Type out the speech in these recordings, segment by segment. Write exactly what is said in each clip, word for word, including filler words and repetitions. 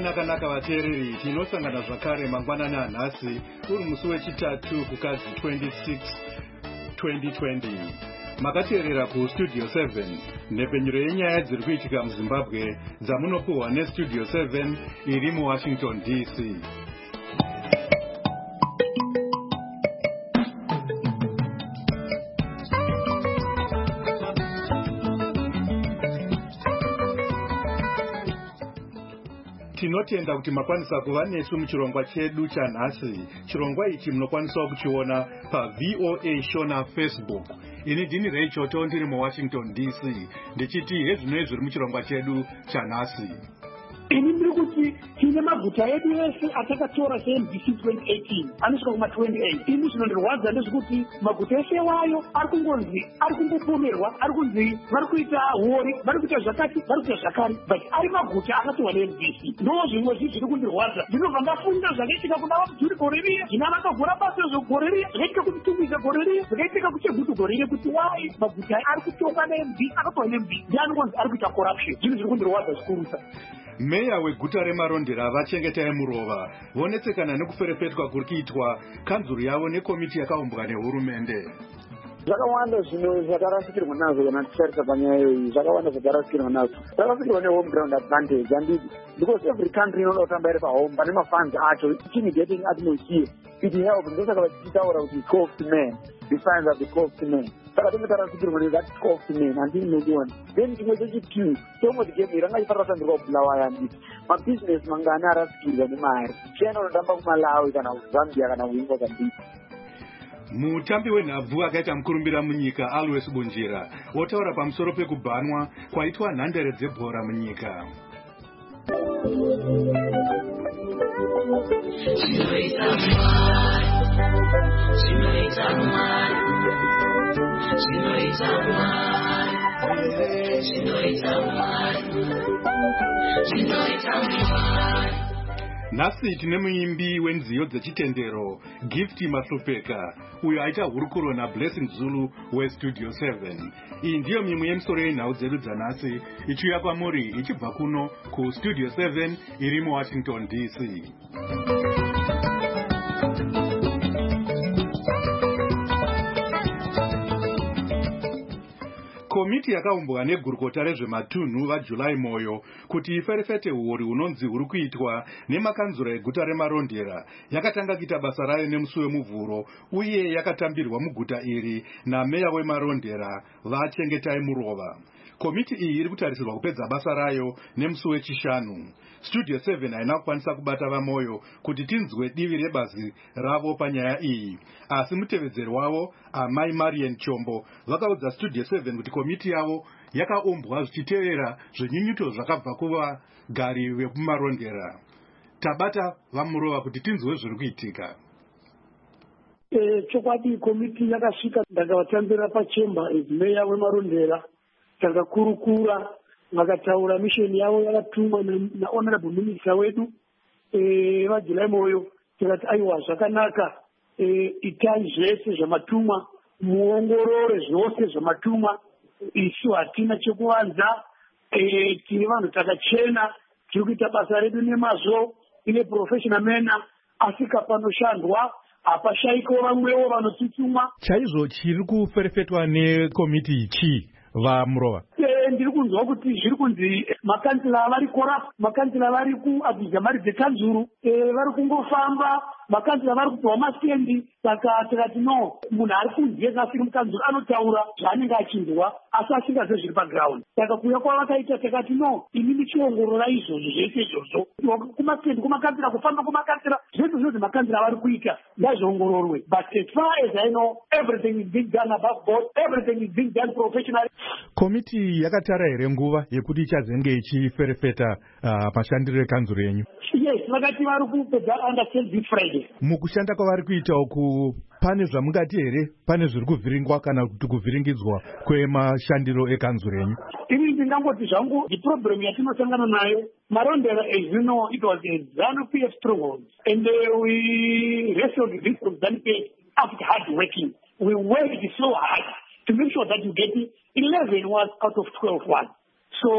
nakanaka vateereri, tinosangana zvakare mangwanani anhasi uri musi wechitatu kukadzi twenty-six twenty twenty. Makateerera kustudio seven, nhepfenyuro yenyaya dziri kuitika muZimbabwe dzamunopuhwa nestudio seven iri muWashington D C. Tinotenda kuti makwanisa kuva nesu muchirongwa chedu chanhasi. Chirongwa ichi munokwanisa kuchiona pa V O A Shona Facebook. Ini ndini Ray Choto ndiri muWashington D C. Ndichiti hezvinoi zviri muchirongwa chedu chanhasi. Ini ndiri kuti tine maguta edu ese atakatora se M D C twenty eighteen anosvika kuma twenty-eight. Ini zvinondirwadza ndezvekuti maguta ese wayo ari kungonzi ari kungopomerwa, ari kunzi vari kuita hori, vari kuita zvakati, vari kuita zvakari, but ari maguta akatova ne M D C. Ndo zvimwe zvinhu zviri kundirwadza. Ndinobva ndafunda zvakaitika kuna Vabvuri gore riya, zvina vakavhura basa zvegore riya, zvakaitika kuti Tumbiza gore riya, zvakaitika kuti Gutu gore riya, kuti wai maguta ari kutonga ne M D, akatova ne M D, ndiani kunzi ari kuita corruption. Zvinhu zviri kundirwadza zvikuru. Meya weguta reMarondera Vachengetai Murova vonetsekana nekuferefetwa kuri kuitwa kanzuru yavo nekomiti yakaumbwa nehurumende. Zvakawanda zvinhu zvakarasikirwa nazvo kana tichitarisa panyaya iyoyi, zvakawanda zvakarasikirwa nazvo. Zvakarasikirwa nehome ground advantage, handidi, because every country inoda kutamba iri pahome pane mafunds acho, intimidating atmosphere. It helps, ndosaka vachitaura kuti cost man, the signs of the cost man. Saka tinge tarasikirwa nezati cost man, handini nodiona. Then chimwe chechitu, tomwe tigemi ranga iparatasandirwa kubulawa handiti. Mabusiness mangana arasikirwa nemari. Chena unotamba kuMalawi kana kuZambia kana kuIngo handiti. Mutambi wenhabvu akaita mukurumbira munyika Always Bunjira otaura pamusoro pekubhanwa kwaitwa nhandare dzebhora munyika. Nhasi tine muimbi wenziyo dzechitendero Gift Mahlupeka uyo aita hurukuro naBlessing Zulu weStudio seven. Iyi ndiyo mimwe yemisoro yenhau dzedu dzanhasi ichiuya kwamuri ichibva kuno kuStudio seven iri muWashington D C. Komiti yakaumbwa negurukota rezvematunhu vaJuly Moyo kuti iferefete huri hunonzi huri kuitwa nemakanzura eguta reMarondera yakatanga kuita basa rayo nemusi wemuvhuro uye yakatambirwa muguta iri nameya weMarondera Vachengetai Murova. Komiti iyi iri kutarisirwa kupedza basa rayo nemusi wechishanu. Studio seven haina kukwanisa kubata vaMoyo kuti tinzwe divi rebazi ravo panyaya iyi, asi mutevedzeri wavo Amai Marian Chombo vakaudza Studio seven kuti komiti yavo yakaumbwa zvichitevera zvenyunyuto zvakabva kuvagari vekuMarondera. Tabata vaMurova kuti tinzwe zviri kuitika. Eh, chokwadi komiti yakasvika ndakavatambira pachemba meya weMarondera, takakurukura vakataura misheni yavo yakatumwa nahonorable minister wedu eh vaJuly Moyo. Tikati aiwa zvakanaka, eh itai zvese zvamatumwa, muongorore zvose zvamatumwa, isu hatina chekuvanza, eh tine vanhu takachena, tiri kuita basa redu nemazvo, ine professional mena, asika panoshandwa hapashayiko vamwewo vanotutumwa. Chaizvo chiri kuferefetwa nekomiti chi vaMurova? Ndiri kunzwa kuti zviri kunzi makansila vari corrupt, makansila vari kuabvisa mari dzekanzuru, vari kungofamba, makansila vari kupiwa masitendi. Saka tikati no, munhu ari kunze kasiri mukanzuru anotaura zvaanenge achinzwa asi asingazivi zviri paground. Saka kuuya kwavakaita tikati no, ini ndichiongorora izvozvo zvese izvozvo kumasitendi, kumakansila, kufamba kumakansila, zvese zvinhu zvemakansila vari kuita ngazviongororwe. But as far as I know, everything is being done above board, everything is being done professionally. Komiti yakatara here nguva yekuti ichazenge ichiferefeta uh, mashandiro ekanzuru yenyu? Yes, vakati vari kupedza understand this Friday. Mukushanda kwavari kuita uku pane zvamungati here, pane zviri kuvhiringwa kana kuti kuvhiringidzwa kwemashandiro ekanzuru yenyu? Ini ndingangoti zvangu the problem yatinosangana nayo Marondera, as you know, it was a ZANU P F stronghold, and uh, we wrestled this from ZANU P F after hard working. We worked so hard to make sure that you get eleven was out of twelve one. So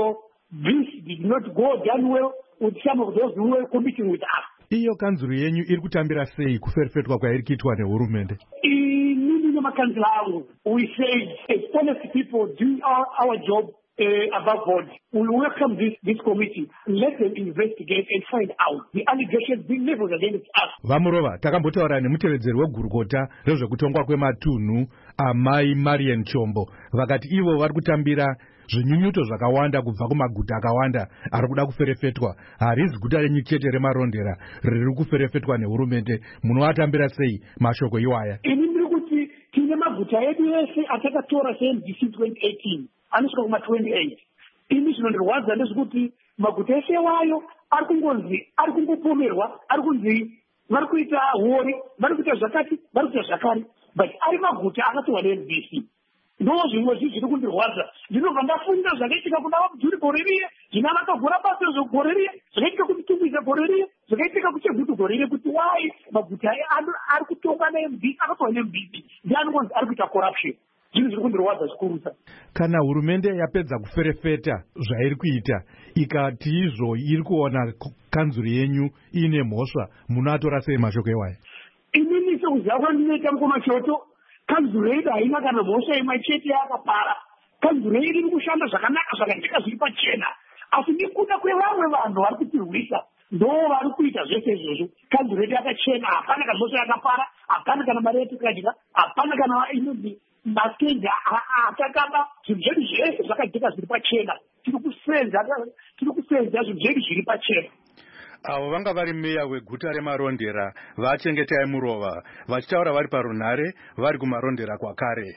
this did not go down well with some of those who were competing with us. Iyo kanzuru yenyu iri kutambira sei kuferefetwa kwairi kuitwa nehurumende? Inini nemakanzura angu, we say as honest people doing our, our job uh, above board, we welcome this, this committee. Let them investigate and find out the allegations being leveled against us. Vamurova, takambotaura nemutevedzeri wegurukota rezvekutongwa kwematunhu amai Marian Chombo. Vakati ivo vari kutambira zvinyunyuto zvakawanda kubva kumaguta akawanda ari kuda kuferefetwa. Harizi guta renyu chete remarondera riri kuferefetwa nehurumende. Munovatambira sei mashoko iwaya? Ini ndiri kuti tine maguta edu ese atakatora seM D C twenty eighteen anosvika kuma twenty-eight. Ini zvinondirwadza ndezvekuti maguta ese wayo ari kungonzi ari kungopomerwa, ari kunzi vari kuita hori, vari kuita zvakati, vari kuita zvakare, but ari maguta akatorwa neM D C. Ndo zvimwe zvi zviri kundirwadza. Ndinobva ndafunda zvakaitika kuna Mudhuri gore riye, zvina vakavhura basa zvegore riye, zvakaitika kuti Tumbisa gore riye, zvakaitika kuChegutu gore riye, kuti wai maguta ari kutongwa neM D C, akatorwa neM D C, ndiani kunzi ari kuita corruption. Zvinhu zviri kundirwadza zvikuru. Kana hurumende yapedza kuferefeta zvairi kuita ikati izvo iri kuona kanzuru yenyu ine mhosva, munoatora sei mashoko iwaya? Inini sekuziva kwandinoita mukomachoto, kanzuru yedu haina kana mhosva imwe chete yakapara. Kanzuru yedu iri kushanda zvakanaka zvakajeka zviri pachena, asi nekuda kwevamwe vanhu vari kutirwisa ndo vari kuita zvese izvozvo. Kanzuru yedu yakachena, hapana kana mhosva yakapara, hapana kana mari yatikadya, hapana kana inonzi matenda atakaba. Zvinhu zvedu zvese zvakajeka zviri pachena. Tiri kusenza tiri kusenza zvinhu zvedu zviri pachena. Avo vanga vari meya weguta remarondera vachengetai murova vachitaura vari parunhare vari kumarondera kwakare.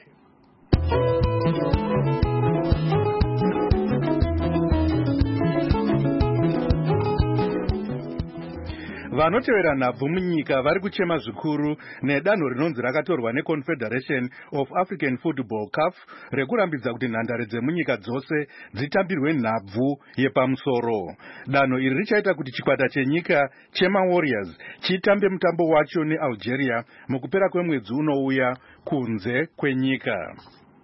Vanotevera nhabvu munyika vari kuchema zvikuru nedanho rinonzi rakatorwa neConfederation of African Football C A F rekurambidza kuti nhandare dzemunyika dzose dzitambirwe nhabvu yepamusoro. Danho iri richaita kuti chikwata chenyika chemaWarriors chitambe mutambo wacho neAlgeria mukupera kwemwedzi unouya kunze kwenyika.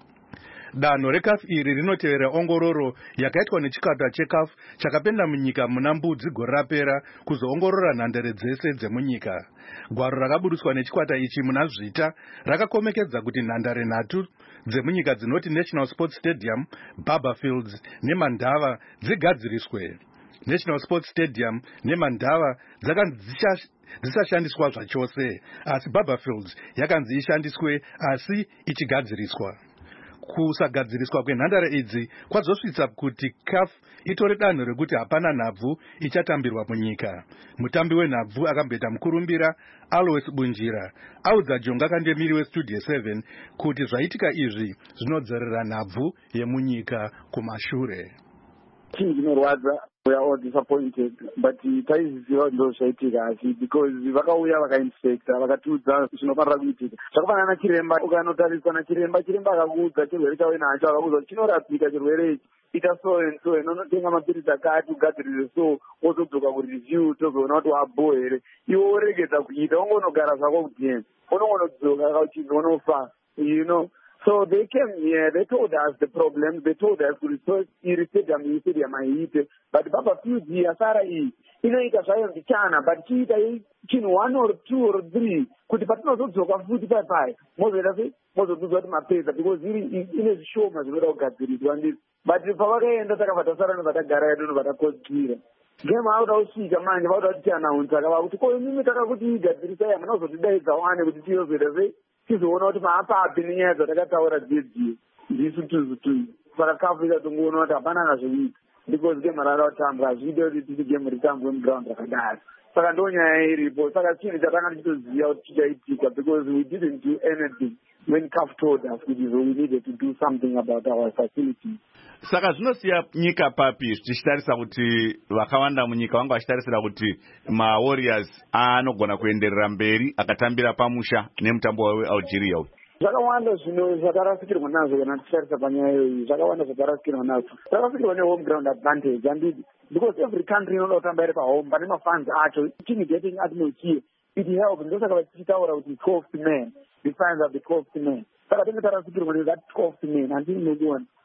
Danho reC A F iri rinotevera ongororo yakaitwa nechikwata cheC A F chakapenda munyika muna Mbudzi gore rapera kuzoongorora nhandare dzese dzemunyika. Gwaro rakaburitswa nechikwata ichi muna Zvita rakakomekedza kuti nhandare nhatu dzemunyika dzinoti National Sports Stadium, Barberfields neMandava dzigadziriswe. National Sports Stadium neMandava dzakanzi dzisashandiswa zvachose, asi Barberfields yakanzi ishandiswe asi ichigadziriswa. Kusagadziriswa kwenhandare idzi kwazosvitsa kuti C A F itore danho rekuti hapana nhabvu ichatambirwa munyika. Mutambi wenhabvu akamboita mukurumbira Alois Bunjira audza Jonga Kandemiri weStudio seven kuti zvaitika izvi zvinodzorera nhabvu yemunyika kumashure. Chinhu chinorwadza, we are all disappointed, but taiziva ndo zvaitika asi because vakauya vakainspecta vakatiudza zvinofanira kuitika. Zvakafanana nachiremba, ukanotariswa nachiremba, chiremba akakuudza chirwere chauinacho, akakuudza kuti chinorapika chirwere ichi, ita so and so, unotenga mapirisi akati ugadzirire so, wozodzoka kureview tozoona kuti wabho here. Iwe woregedza kuita, ungonogara zvako kudhema, unongonodzoka kauchinzi unofa, you know. So they came here, they told us the problem, they told us to research irritated stadium aite, but Baba Fields here, Sara E, inoita zvayo ndichana, but chiita chinhu one or two or three, kuti patinozodzoka futi paipai, mozoita sei, mozodzidza kuti mapedza, because ine zvishoma zvinoda kugadziriswa ndizvo. But pavakaenda takabva tasara nobva tagara yedu nobva takodzira. Game vauda kusvika manje, vauda kuti tianaunza akava kuti ko imimi takakuti igadzirisai, hamuna kuzotidaidza wane kuti tiyozoita sei, tizoona kuti maapapi nenyaya dzatakataura dzidzi ndisu tuzu tuzu. Saka C A F ikatongoona kuti hapana nazvoita, because game rada kutambwa hazvidi kuti titi game ritambwe muground rakadaro. Saka ndo nyaya iripo. Saka chinhu chatanga tichiziva kuti chichaitika, because we didn't do anything when C A F told us kuti we needed to do something about our facilities. Saka zvinosiya nyika papi tichitarisa kuti vakawanda munyika vanga vachitarisira kuti maWarriors anogona kuenderera mberi akatambira pamusha nemutambo weAlgeria uyu. Zvakawanda zvinhu zvakarasikirwa nazvo kana tichitarisa panyaya iyoyi, zvakawanda zvakarasikirwa nazvo. Zvakarasikirwa nehome ground advantage, handidi, because every country inoda kutamba iri pahome pane mafans acho, intimidating atmosphere, it helps. Ndosaka vachitaura kuti twelfth man, the fans are the twelfth man. Saka tinge tarasikirwa that twelfth man, handini nokuona.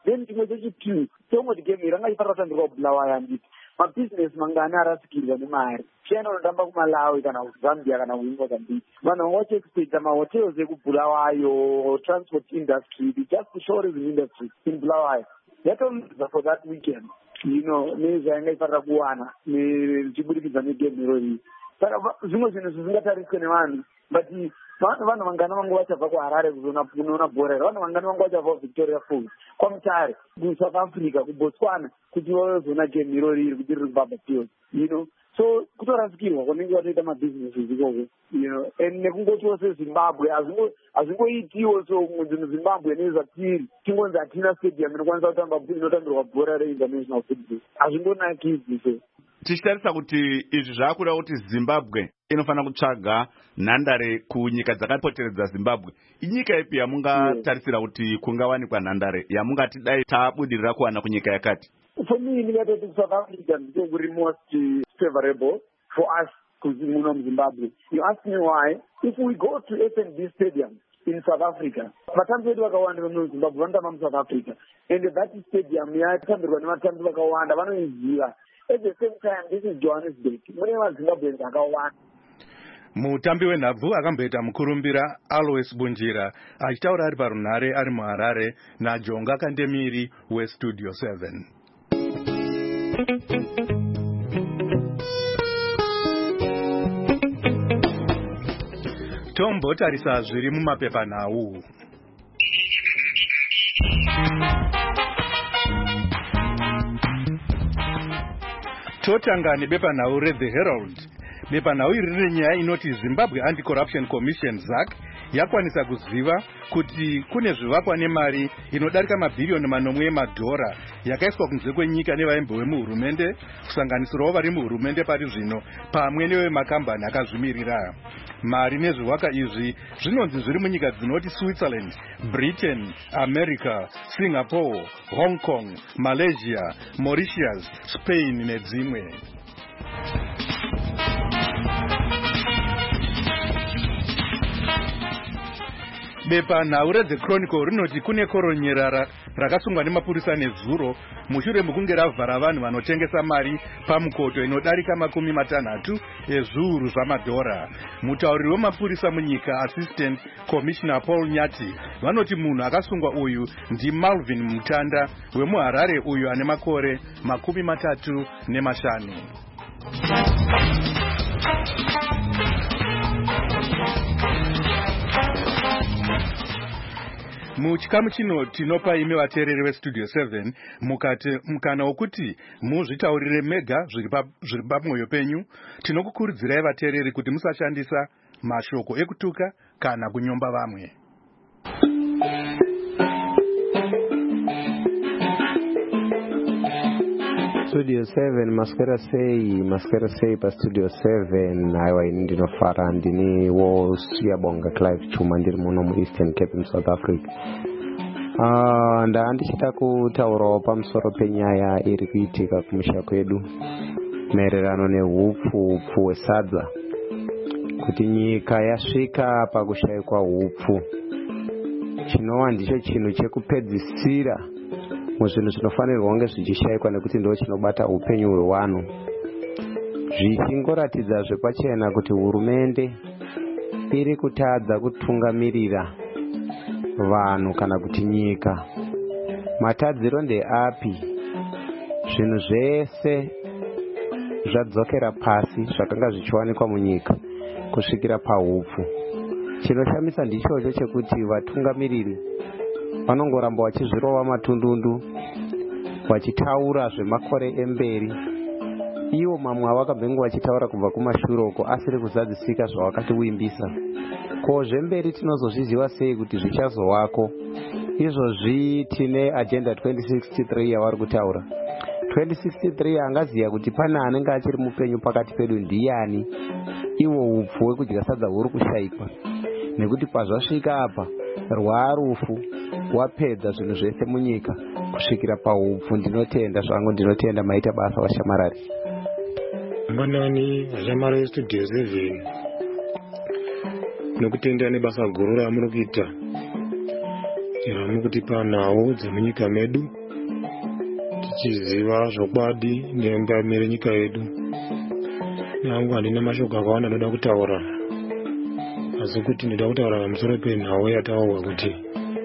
then chimwe chechitu chomoti game ranga ifarira kutambirwa kubulawayo handiti mabhizinesi mangani arasikirwa nemari china unotamba kumalawi kana kuzambia kana kuMozambique vanhu vanga vachiexpecta mahotels ekubulawayo transport industry the just the tourism industry in bulawayo yatolza for that weekend you know nezvainga ifarira kuwana zvichibudikidza negame irori saka zvimwe zvinhu zvizingatariswe nevanhu but vanhu vangana vanga vachabva kuharare kunoona bhora vanhu vangana vanga vachabva kuvictoria falls kwamutare kusouth africa kubotswana kuti vazoona game irori iri kuti riri kubabafield you know so kutorasikirwa kunenge vatoita mabhizineses ikoko you know and nekungotiwo sezimbabwe hazvingoitiwo so zimbabwe nezvatiri tingonzi hatina stadium inokwanisa kutamba inotambirwa bhora reinternational football hazvingonakidzi so tichitarisa kuti izvi zvaakuda kuti zimbabwe inofanira kutsvaga nhandare kunyika dzakapoteredza zimbabwe inyika ipi yamungatarisira kuti kungawanikwa nhandare yamungati dai tabudirira kuwana kunyika yakati? For me ndingatoti South Africa ndiko kuri most favorable for us muno muZimbabwe. You ask me why? If we go to F N B stadium in South Africa vatambi vedu vakawanda vemuzimbabwe vanotamba muSouth Africa and that stadium yatambirwa nevatambi vakawanda vanoiziva. At the same time, this is Johannesburg. Mune vaZimbabweans vakawanda. Mutambi wenhabvu akamboita mukurumbira Alois Bunjira achitaura ari parunhare ari muHarare naJonga Kandemiri weStudio seven. Tombotarisa zviri mumapepanhau. Totanga nebepanhau reThe Herald. Bepanhau iri rine nyaya inoti Zimbabwe Anti-Corruption Commission Z A C yakwanisa kuziva kuti kune zvivakwa nemari inodarika mabhiriyoni manomwe emadhora yakaiswa kunze kwenyika nevaimbi vemuhurumende kusanganisirawo vari muhurumende pari zvino pamwe nevemakambani akazvimirira. Mari nezvivakwa izvi zvinonzi zviri munyika dzinoti Switzerland, Britain, America, Singapore, Hong Kong, Malaysia, Mauritius, Spain nedzimwe. Bepanhau reThe Chronicle rinoti kune koronyera rakasungwa nemapurisa nezuro mushure mekunge ravhara vanhu vanotengesa mari pamukoto inodarika makumi matanhatu ezviuru zvamadhora. Mutauriri wemapurisa munyika Assistant Commissioner Paul Nyati vanoti munhu akasungwa uyu ndiMalvin Mutanda wemuHarare uyu ane makore makumi matatu nemashanu. Muchikamu chino tinopa imi vateereri veStudio seven mukati mukana wokuti muzvitaurire mega zviri pamwoyo penyu. Tinokukurudzirai vateereri kuti musashandisa mashoko ekutuka kana kunyomba vamwe. Studio seven maswera sei maswera sei pa Studio seven aiwa ini ndinofara ndini wo Siyabonga Clive Chuma ndiri muno mu Eastern Cape South Africa. Ah nda ndichita kutaurawo pamusoro penyaya iri kuitika kumusha kwedu maererano nehupfu upfu hwesadza kuti nyika yasvika pakushayikwa hupfu chinova ndicho chinhu chekupedzisira muzvinhu zvinofanirwa kunge zvichishayikwa nekuti ndo chinobata upenyu hwevanhu zvichingoratidza zvepachena kuti hurumende iri kutadza kutungamirira vanhu kana kuti nyika. Matadziro ndeapi? Zvinhu zvese zvadzokera pasi zvakanga zvichiwanikwa munyika kusvikira pahupfu. Chinoshamisa ndichocho chekuti vatungamiriri vanongoramba vachizvirova matundundu vachitaura zvemakore emberi ivo mamwe avakabvenga vachitaura kubva kumashuroko asiri kuzadzisika zvavakatiwimbisa. Ko zvemberi tinozozviziva sei kuti zvichazovako? Izvozvi tine agenda twenty sixty-three yavari kutaura. twenty sixty-three angaziya kuti pane anenge achiri mupenyu pakati pedu ndiani? Iwo hupfu hwekudya sadza huri kushayikwa nekuti pazvasvika apa rwarufu wapedza zvinhu zvese munyika kusvikira pahupfu. Ndinotenda zvangu, ndinotenda maita basa vashamarari. Mbanani vashamarari veStudio seven nokutenda nebasa guru ramuri kuita ramuri kutipa nhau dzemunyika medu. tichiziva zvokwadi nembamire nyika yedu. Nangu handina mashoko akawanda ndoda kutaura, asi kuti ndoda kutaura pamusoro penhau yataurwa kuti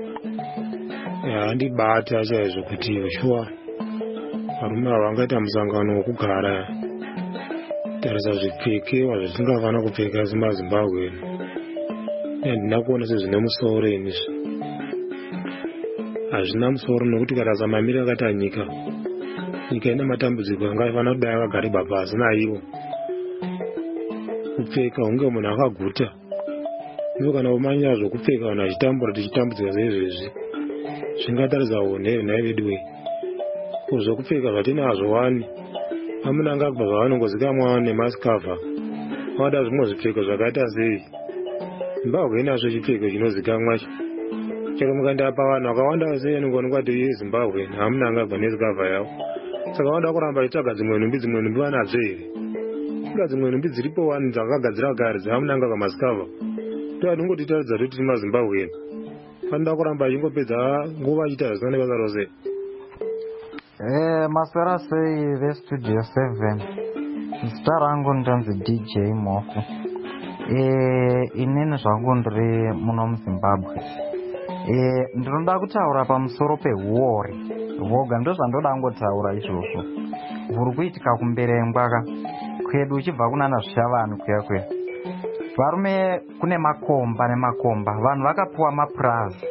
handibata chaizvo kuti shuwa varume ava vangaita musangano wokugara tarisa zvipfekewa zvatisingafana kupfeka semazimbabwe. Handina kuona sezvine musoro inizvi, hazvina musoro, nokuti karasa mamiri akati nyika nyika ine matambudziko angafana kudai akagariba pasi naivo. Kupfeka hunge munhu akaguta, ivo kana umanya zvokupfeka vanhu vachitambura tichitambudzika seizvezvi zvingataridza honheri nai vedu wei. Zvokupfeka zvatinazvo wani amuna angabva zvavanongozikamwa nemasikavha vada zvimwe zvipfeko zvakaita sei. Zimbabwe inazvo chipfeko chinozikamwa chero mukandapa vanhu vakawanda sei anongoonekwa kuti iye Zimbabwe hamuna angabva nesikavha yavo. Saka vanoda kuramba vachitsvaga dzimwe nhumbi dzimwe nhumbi vanadzo here. Inga dzimwe nhumbi dziripo wani dzakagadzira kare dzehamuna angabva masikavha ndoanongotitaridza kuti tiri maZimbabwe. Vanoda kuramba achingopedza nguva achiita zvisina nebasa rose. Eh, maswera sei vestudio seven. Zita rangu ndinonzi D J Mofu. Eh, inini zvangu ndiri muno muZimbabwe. Eh, ndinoda kutaura pamusoro pehuori voga, ndo zvandoda ngotaura izvozvo. Huri kuitika kumberengwa kwedu uchibva kunana zvishavani kuya kuya. Varume kune makomba nemakomba, vanhu vakapuwa mapurazi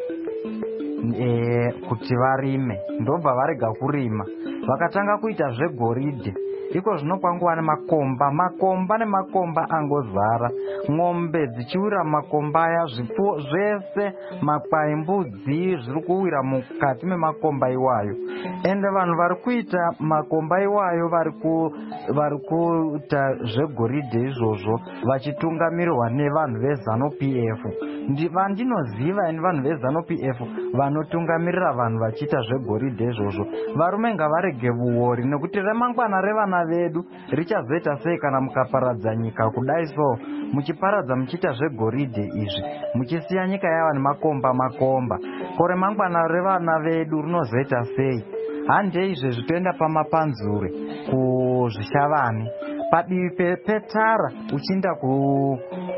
e, kuti varime, ndobva varega kurima vakatanga kuita zvegoridhe. Iko zvino kwanguva nemakomba makomba nemakomba angozara, ng'ombe dzichiwira makomba aya, zvipfuwo zvese, makwai, mbudzi zviri kuwira mukati memakomba iwayo. Ende vanhu vari kuita makomba iwayo vari kuita zvegoridhe izvozvo vachitungamirirwa nevanhu veZanu P F. Vandinoziva ini vanhu veZanu P F vanotungamirira vanhu vachiita zvegoridhe izvozvo. Varume ngavarege vuori, nekuti remangwana revana vedu richazoita sei kana mukaparadza nyika kudai so, muchiparadza muchiita zvegoridhe izvi muchisiya nyika yava nemakomba makomba. Kore mangwana revana vedu rinozoita sei? Handei izvezvi toenda pamapanzure kuzvishavani padivi petara uchienda ku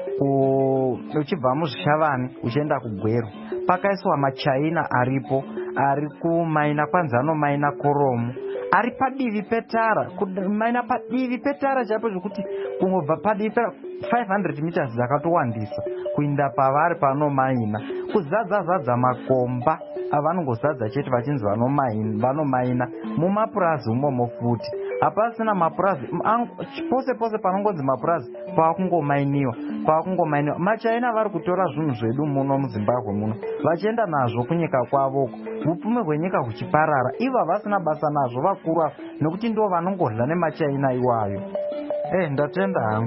uchibva muzvishavani uchienda kuGweru pakaiswa machaina aripo ari kumaina kwanza anomaina koromu ari padivi petara kumaina padivi petara chaipo zvokuti kungobva padivi pe five hundred meters dzakatowandisa kuinda pavari panomaina kuzadza zadza makomba avanongozadza chete vachinzi vanomaina mumapurazi umomo futi. Hapasina mapurazi pose pose panongonzi mapurazi pakungomainiwa pakungomainiwa. Machaina vari kutora zvinhu zvedu muno muZimbabwe muno vachienda nazvo kunyika kwavoko, upfume hwenyika huchiparara. Ivo havasina basa nazvo vakuru, nekuti ndo vanongodla nemachaina iwayo. Eh, ndatenda hangu.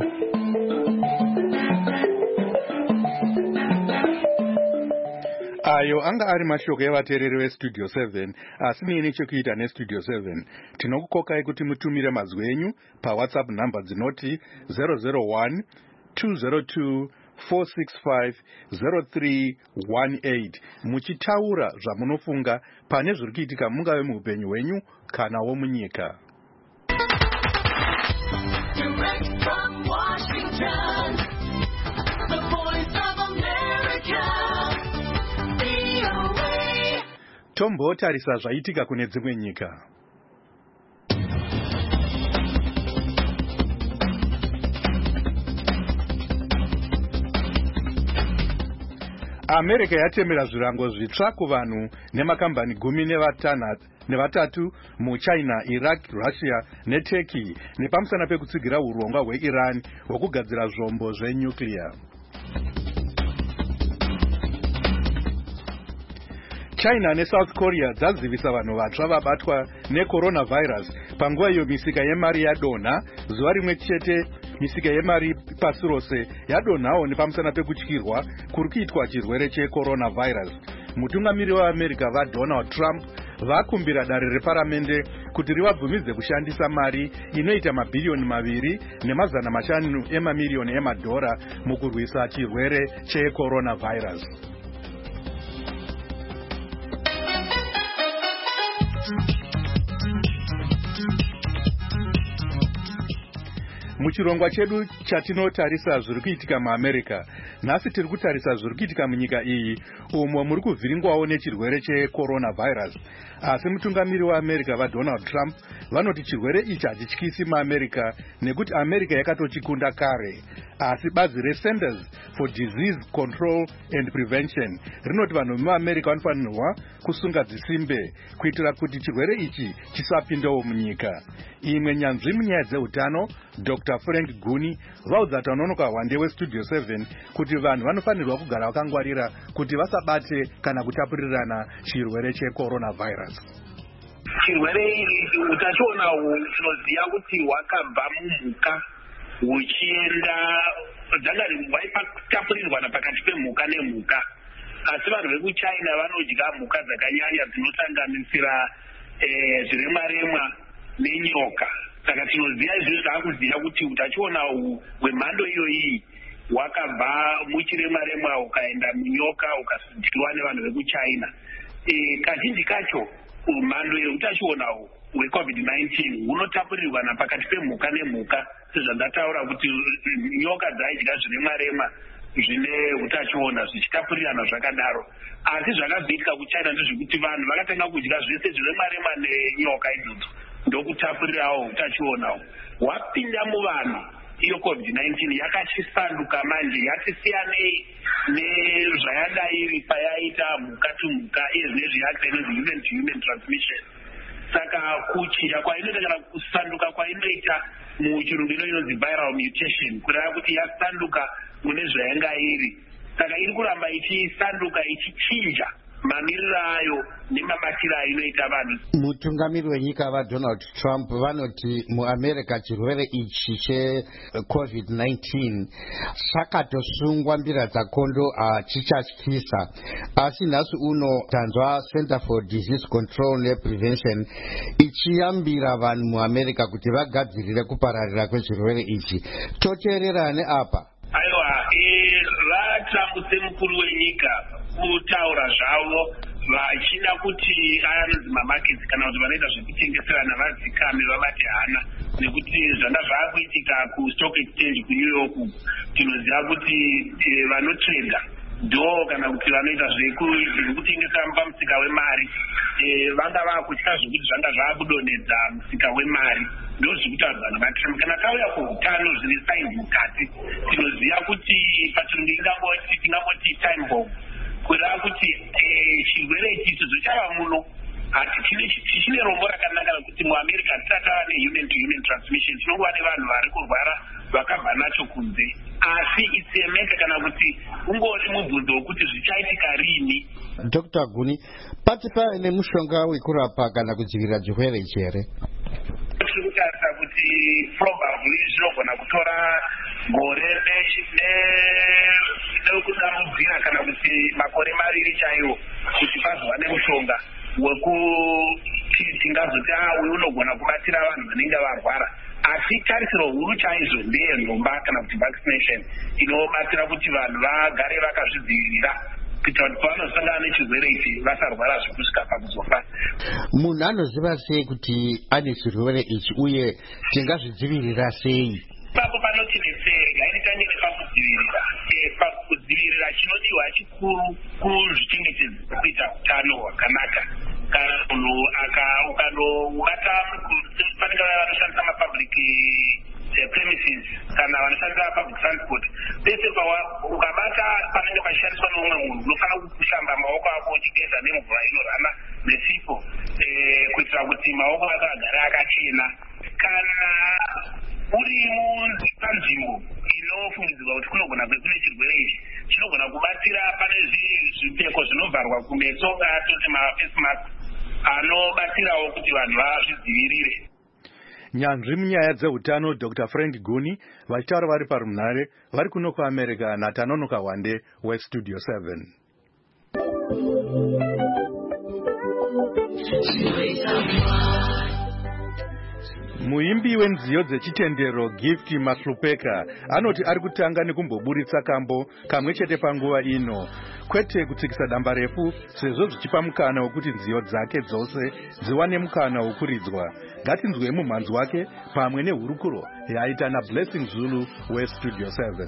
Ayo anga ari mashoko evateereri vestudio seven, asi nini chekuita nestudio seven. Tinokukokai kuti mutumire mazwi enyu pawhatsapp nhamba dzinoti zero zero one two zero two four six five zero three one eight muchitaura zvamunofunga pane zviri kuitika mungave muupenyu hwenyu kana wo munyika. Direct from Washington, the voice of America. Tombotarisa zvaitika kune dzimwe nyika. America yatemera zvirango zvitsva kuvanhu nemakambani gumi nevatatu muChina, Iraq, Russia neTurkey nepamusana pekutsigira urongwa hweIran hwekugadzira zvombo zvenyuclear. China neSouth Korea dzazivisa vanhu vatsva vabatwa necoronavirus. Panguva iyo misika yemari yadonha, zuva rimwe chete misika yemari pasi rose yadonhawo nepamusana pekutyirwa kuri kuitwa chirwere checoronavirus. Mutungamiri weAmerica vaDonald Trump vakumbira dare reparamende kuti rivabvumidze kushandisa mari inoita mabhirioni maviri nemazana mashanu emamirioni emadhora mukurwisa chirwere checoronavirus. Muchirongwa chedu chatinotarisa zviri kuitika muAmerica, nhasi tiri kutarisa zviri kuitika munyika iyi umo muri kuvhiringwawo nechirwere checoronavirus. Asi mutungamiri waAmerica vaDonald Trump vanoti chirwere ichi hachityisi muAmerica nekuti America yakatochikunda kare. Asi bazi reCenters for Disease Control and Prevention rinoti vanhu vemuAmerica vanofanirwa kusunga dzisimbe kuitira kuti chirwere ichi chisapindawo munyika. Imwe nyanzvi munyaya dzeutano Doctor Frank Guni vaudza Tanonoka Hwande weStudio seven kuti vanhu vanofanirwa kugara vakangwarira kuti vasabate kana kutapurirana chirwere checoronavirus. Chirwere ichi utachiona tinoziva kuti hwakabva mumhuka huchienda dzangari waipatapurirwana pakati pemhuka nemhuka. Asi vanhu vekuChina vanodya mhuka dzakanyanya dzinosanganisira zviremwaremwa nenyoka. Saka tinoziva izvi zvaakuziva kuti utachiona hwemhando iyoyi hwakabva muchiremwaremwa hukaenda munyoka hukadyiwa nevanhu vekuChina. Kazhinji kacho mhando yeutachiona hweCovid nineteen hunotapurirwana pakati pemhuka nemhuka, sezvandataura kuti nyoka dzaidya zviremwaremwa zvine utachiona zvichitapurirana zvakadaro. Asi zvakabvitika kuChina ndezvekuti vanhu vakatanga kudya zvese zviremwaremwa nenyoka idzodzo ndokutapurirawo utachiona hwapinda muvanhu. Iyo COVID nineteen yakachisanduka manje yatisiyanei nezvayadai iri payaita mhuka tumhuka iye nezviyakita inonzi human to human transmission. Saka kuchinja kwainoita kana kusanduka kwainoita muchirungu inonzi viral mutation kureva kuti yasanduka mune zvayanga iri. Saka iri kuramba ichisanduka ichichinja mamiriro ayo nemabatiro ainoita vanhu. Mutungamiri wenyika vaDonald Trump vanoti muAmerica chirwere ichi cheCovid nineteen chakatosungwa mbira dzakondo hachichatyisa. Asi nhasi uno tanzwa Center for Disease Control and Prevention ichiyambira vanhu muAmerica kuti vagadzirire kupararira kwechirwere ichi. Toteererane apa. Aiwa, vaTrump semukuru wenyika kutaura zvavo vachida kuti anzi mamaketsi kana kuti vanoita zvekutengeserana vadzikame vabate hana, nekuti zvanga zvaakuitika kustock exchange kuNew York tinoziva kuti vanotreda ndo kana kuti vanoita zvekutengesera pamusika wemari vanga vaakutya zvokuti zvanga zvaakudonhedza musika wemari. Ndo zvekutaura vanhu vaTrump. Kana tauya kuutano zvine signs mukati tinoziva kuti pachirungu ingangoti tingangoti time bomb kureva kuti chirwere ichi chizochava muno chine rombo rakanaka rekuti muAmerica tisatava nehuman to human transmission, tinongova nevanhu vari kurwara vakabva nacho kunze. Asi itsemeka kana kuti ungori mubvunzo wekuti zvichaitika rini. Doctor Guni, pati pave nemushonga wekurapa kana kudzivirira chirwere ichi here? Tiri kutarisa kuti probably zvinogona kutora gore nekudamudzira kana kuti makore maviri chaiwo kuti pazova nemushonga wekuti tingazoti uyu unogona kubatira vanhu vanenge varwara. Asi tarisiro huru chaizvo ndeyenhomba kana kuti vaccination inobatsira kuti vanhu vagare vakazvidzivirira kuitira kuti pavanosangana nechirwere ichi vasarwara zvekusvika pakuzofa. Munhu anoziva sei kuti ane chirwere ichi uye tingazvidzivirira sei? Papo panotidetsera ngainitange nepakudzivirira. Pakudzivirira chinodiwa chikuru kuzvichengetedza kuita utano hwakanaka. Kana munhu ukanobata panenge vanoshandisa mapublic premises kana vanoshandisa public transport, pese ukabata panenge pachishandiswa neumwe munhu unofanira kushamba maoko ako uchigeza nemvura inorana nesipo kuitira kuti maoko ako agare akachena. Kana uri panzvimbo inofungidzirwa kuti kunogona kunge kune chirwere ichi, chinogona kubatsira pane zvipfeko zvinovharwa kumeso atoti mafacemask anobatsirawo kuti vanhu vazvidzivirire. Nyanzvi munyaya dzeutano Doctor Frank Guni vachitaura vari parunhare vari kuno kuAmerica naTanonoka Hwande weStudio seven. Muimbi wenziyo dzechitendero Gift Mahlupeka anoti ari kutanga nekumboburitsa kambo kamwe chete panguva ino, kwete kutsikisa damba refu, sezvo zvichipa mukana wekuti nziyo dzake dzose dziwane mukana wokuridzwa. Ngatinzwe mumhanzi wake pamwe nehurukuro yaita naBlessing Zulu weStudio seven.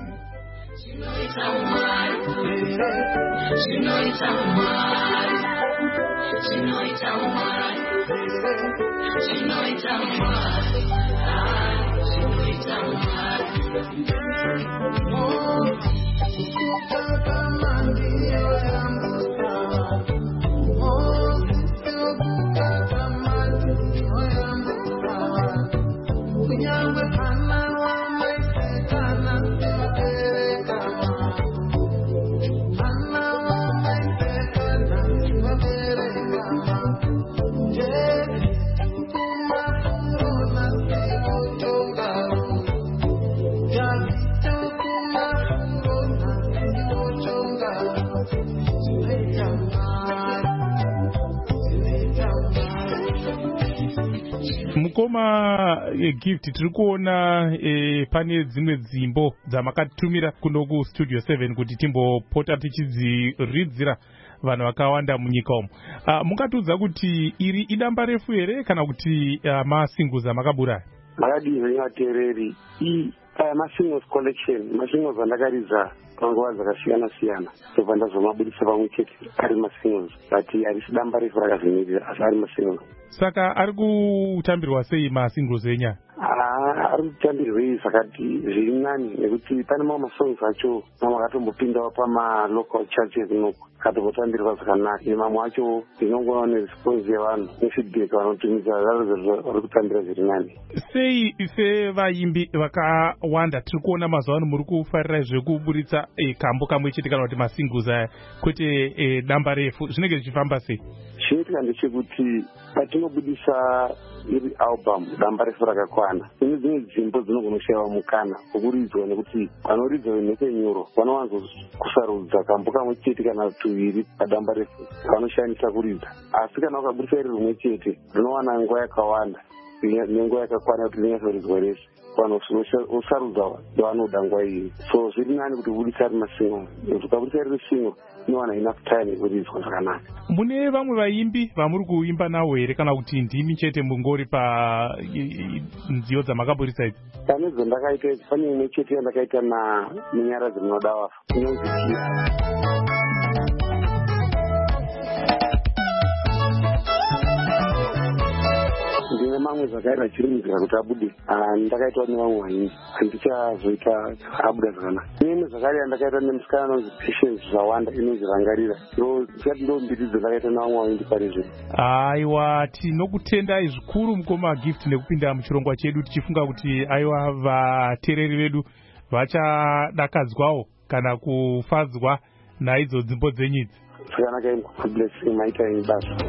Mukoma e, Gift tiri kuona e, pane dzimwe dzimbo dzamakatumira kuno kuStudio seven kuti timbopota tichidziridzira vanhu vakawanda munyika umo. Uh, mungatiudza kuti iri idamba refu here kana kuti uh, masingles amakaburaya? Makadii vatereri i uh, masingles collection, masingles andakaridza panguva dzakasiyana siyana, tobva ndazomabudisa pamwe chete ari masingles, but harisi damba refu rakavhenekera, asi ari masingles. Saka ari kutambirwa sei masingles enyaya? Ah, ari kutambirwei zvakati zviri nani, nekuti pane mamwe masongs acho mamwe akatombopindawo pamalocal churches inoko akatombotambirwa zvakanaka, nemamwe acho ndinongoona neresponse yevanhu nefeedback vanotumidza vari kutambira zviri nani. Sei ife vaimbi vakawanda tiri kuona mazuva ano muri kufarira zvekuburitsa e, kambo kamwe chete kana kuti masingles aya kwete e, damba refu, zvinenge zvichifamba sei? Chinoitika ndechekuti patinobudisa iri album damba refu rakakwana, ine dzimwe dzimbo dzinogonoshayiwa mukana wokuridzwa, nekuti vanoridza venhekenyuro vanowanzo kusarudza kambo kamwe chete kana tuviri padamba refu vanoshandisa kuridza, asi kana ukabudisa iri rimwe chete rinowana nguva yakawanda nenguva yakakwana kuti rinyasoridzwa rese, vanhu osarudza ndovanoda nguva iyi. So zviri nani kuti ubudisa ari masingle, ukabudisa riri single inowana enough time yekuridzwa zvakanaka. Mune vamwe vaimbi vamuri kuimba navo here kana kuti ndimi chete mungori pa nziyo dzamakaburisa idzi? Pane dzandakaita idzi, pane imwe chete yandakaita naNyaradzi Munoda Wafa, inonzi Tia. Ndine mamwe zvakaita chiri muzika kuti abude, ndakaitwa nevamwe vaimbi, handichazoita abuda zvakanaka. Imwe zvakare yandakaita nemusikana anonzi Patience Zvawanda inonzi Rangarira, ndikati ndo mbiri dzandakaita nevamwe vaimbi pari zvino. Aiwa, tinokutendai zvikuru Mukoma Gift nekupinda muchirongwa chedu, tichifunga kuti aiwa vateereri vedu vachadakadzwawo kana kufadzwa naidzo dzimbo dzenyu idzi. Zvakanaka imi, Blessing maita imi basa.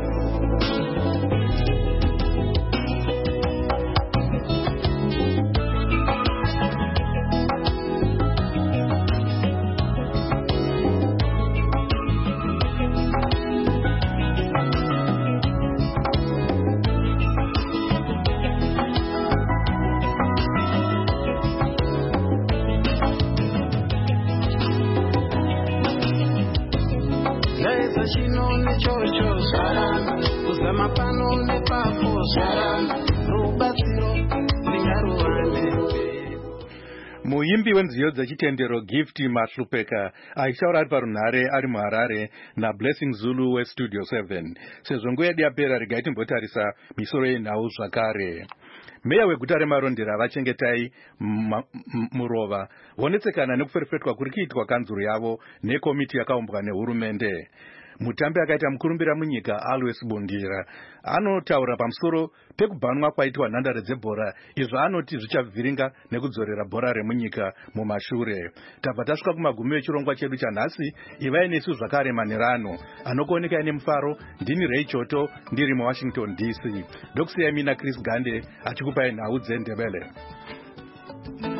Muimbi wenziyo dzechitendero Gift Mahlupeka aishaura ari parunhare ari muHarare naBlessing Zulu weStudio seven. Sezvo nguva yedu yapera, regai timbotarisa misoro yenhau zvakare. Meya weguta reMarondera vachengetai murova vonetsekana nekuferefetwa kuri kuitwa kanzuro yavo nekomiti yakaumbwa nehurumende. Mutambi akaita mukurumbira munyika Always Bundira anotaura pamusoro pekubhanwa kwaitwa nhandare dzebhora, izvo anoti zvichavhiringa nekudzorera bhora remunyika mumashure. Tabva tasvika kumagumi echirongwa chedu chanhasi. Ivai nesu zvakare manherano anokuoneka nemufaro. Ndini Ray Choto ndiri muWashington D C. Ndokusiyai mina Chris Gande achikupai nhau dzeNdebele.